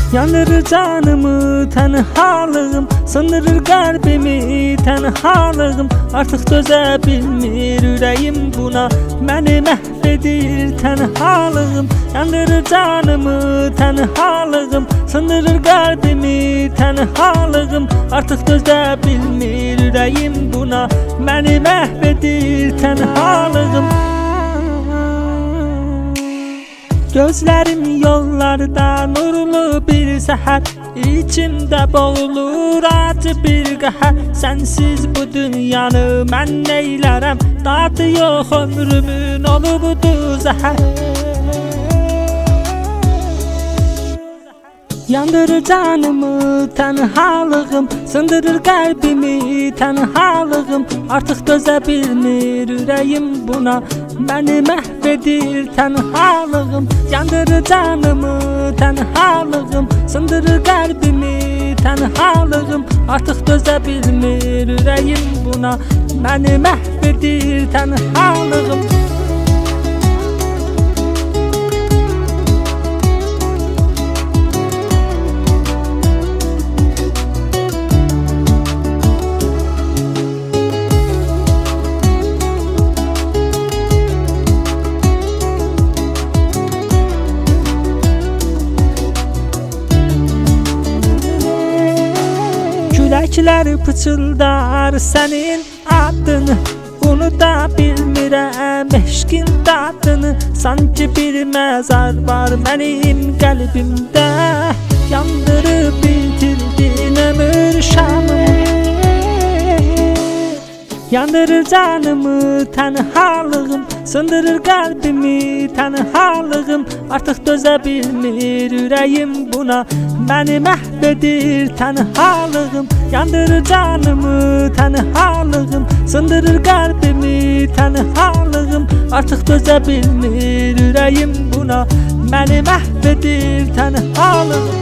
Yandırır canımı tenhalığım, sındırır kalbimi tenhalığım. Artık dözə bilmir ürəyim buna, məni məhv edir tenhalığım. Yandırır canımı tenhalığım, sındırır kalbimi tenhalığım. Artık dözə bilmir ürəyim buna, məni məhv edir tenhalığım. Gözlərim yollarda nurlu bir səhər, İçimdə boğulur acı bir qəhər. Sənsiz bu dünyanı mən neylərəm, dadı yox ömrümün olubudur zəhər. Yandırır canımı tenhalığım, sındırır qəlbimi tenhalığım. Artıq dözə bilmir ürəyim buna, məni məhv edir tenhalığım. Yandırır canımı tenhalığım, sındırır qəlbimi tenhalığım. Artıq dözə bilmir ürəyim buna, məni məhv edir tenhalığım. Küləklər pıçıldar sənin adını, unuda bilmirəm eşqin dadını. Sanki bir məzar var mənim qəlbimdə, yandırıb bitirdin ömür şamımı. Yandırır canımı tenhalığım, sındırır qəlbimi tenhalığım. Artıq dözə bilmir ürəyim buna, məni məhv edir tenhalığım. Yandırır canımı tenhalığım, sındırır qəlbimi tenhalığım. Artıq dözə bilmir ürəyim buna, məni məhv edir tenhalığım.